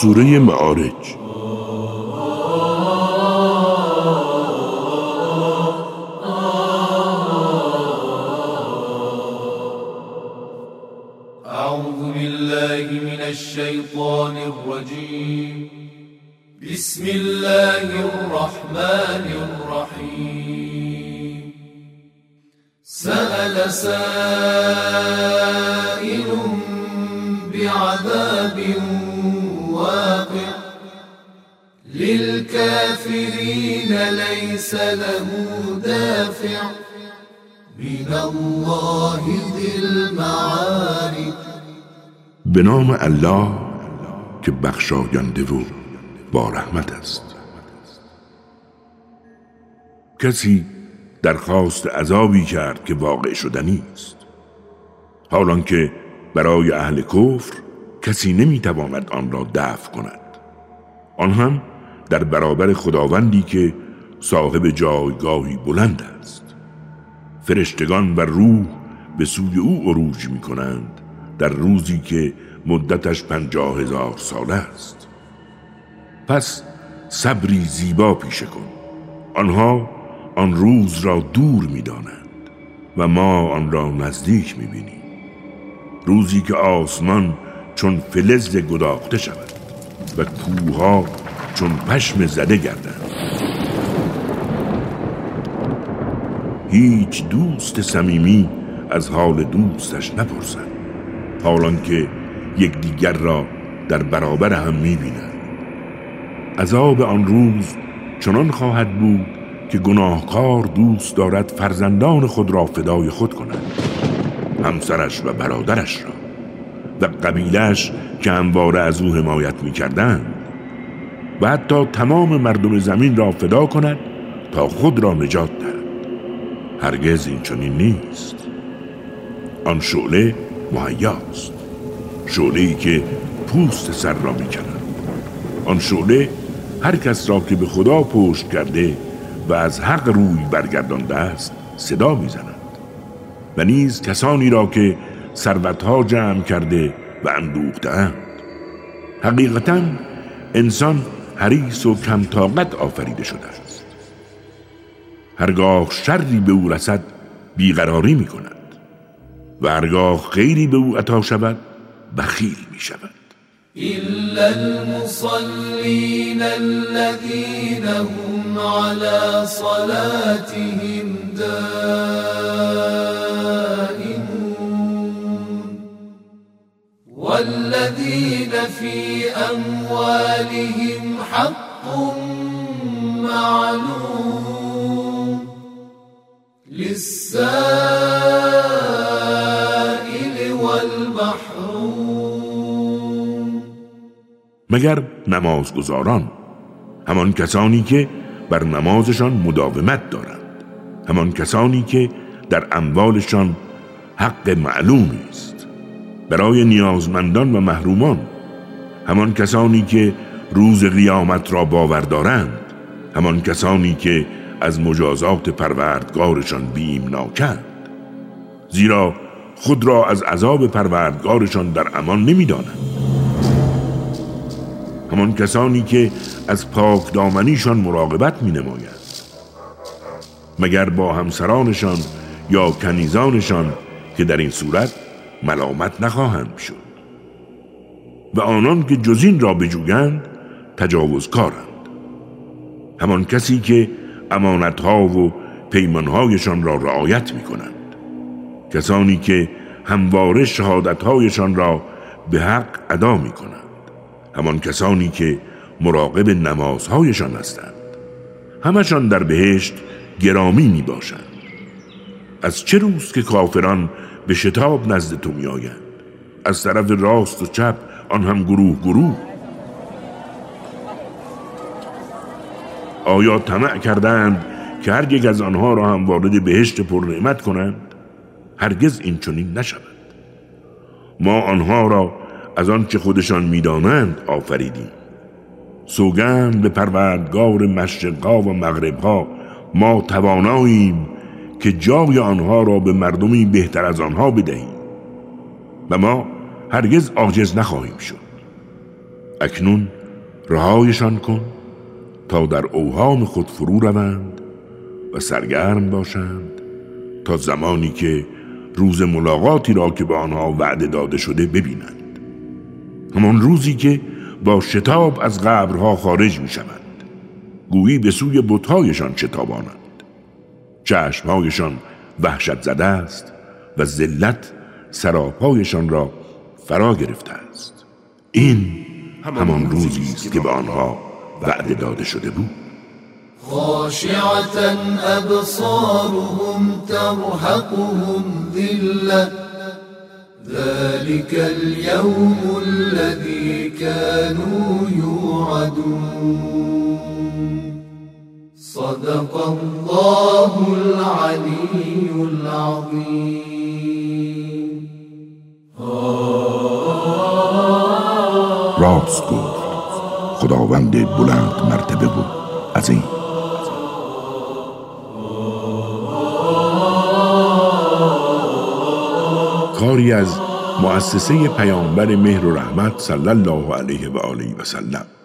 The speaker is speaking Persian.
سوره معارج. اعوذ بالله من الشیطان الرجیم. بسم الله الرحمن الرحیم. سأل سائل بعذاب واقع للكافرين ليس له دافع من الله ذي المعارج. به نام الله که بخشاینده و با رحمت است. کسی درخواست عذابی کرد که واقع شدنی است، حالان که برای اهل کفر کسی نمیتواند آن را دفع کند، آن هم در برابر خداوندی که صاحب جایگاهی بلند است. فرشتگان و روح به سوی او عروج می کنند در روزی که مدتش 50,000 سال است. پس صبری زیبا پیشه کن. آنها آن روز را دور می دانند و ما آن را نزدیک می بینیم. روزی که آسمان چون فلز گداخته شود و کوه‌ها چون پشم زده گردند. هیچ دوست صمیمی از حال دوستش نپرسند، حالان که یکدیگر را در برابر هم می‌بینند. عذاب آن روز چنان خواهد بود که گناهکار دوست دارد فرزندان خود را فدای خود کند، همسرش و برادرش را و قبیله‌اش که همواره از او حمایت می‌کردند، و حتی تمام مردم زمین را فدا کند تا خود را نجات دهد. هرگز این چنین نیست. آن شعله مهیاست، شعله‌ای که پوست سر را می‌کند. آن شعله هر کس را که به خدا پشت کرده و از حق روی برگردانده است صدا می‌زند، و نیز کسانی را که ثروت‌ها جمع کرده و اندوخته‌اند. حقیقتاً انسان حریص و کم طاقت آفریده شده است. هرگاه شری به او رسد بیقراری می کند و هرگاه خیری به او عطا شود بخیل می شود. إلا المصلين الذين هم على صلاتهم دائمون والذين في أموالهم حق معلوم للسائل والمحروم. مگر نمازگزاران، همان کسانی که بر نمازشان مداومت دارند، همان کسانی که در اموالشان حق معلومی است برای نیازمندان و محرومان، همان کسانی که روز قیامت را باور دارند، همان کسانی که از مجازات پروردگارشان بی‌ایمانند، زیرا خود را از عذاب پروردگارشان در امان نمی‌دانند، همان کسانی که از پاک دامنیشان مراقبت می‌نمایند، مگر با همسرانشان یا کنیزانشان که در این صورت ملامت نخواهند شد، و آنان که جز این را بجویند تجاوزکارند، همان کسی که امانت‌ها و پیمان‌هایشان را رعایت می‌کنند، کسانی که همواره شهادت‌هایشان را به حق ادا می‌کنند، همان کسانی که مراقب نمازهایشان هستند، همشان در بهشت گرامی میباشند. از چه روز که کافران به شتاب نزد تو میآیند، از طرف راست و چپ، آن هم گروه گروه. آیا طمع کردند که هر یک از آنها را هم وارد بهشت پر نعمت کنند؟ هرگز این چنین نشود. ما آنها را از آنچه خودشان میدانند آفریدیم. سوگند به پروردگار مشرق‌ها و مغرب‌ها، ما تواناییم که جای آنها را به مردمی بهتر از آنها بدهیم و ما هرگز عاجز نخواهیم شد. اکنون رهایشان کن تا در اوهام خود فرو روند و سرگرم باشند تا زمانی که روز ملاقاتی را که به آنها وعده داده شده ببینند، همان روزی که با شتاب از قبرها خارج می شوند، گویی به سوی بت‌هایشان شتابانند. چشمهایشان وحشت زده است و ذلت سراپایشان را فرا گرفته است. این همان روزی است که به آنها وعده داده شده بود. خاشعة أبصارهم ترهقهم ذلة ذلك اليوم الذي كانوا يوعدون صدق الله العلي العظيم. راست گفت خداوند بلند مرتبه و عظیم. کاری از مؤسسه پیامبر مهر و رحمت صلی الله علیه و آله و سلم.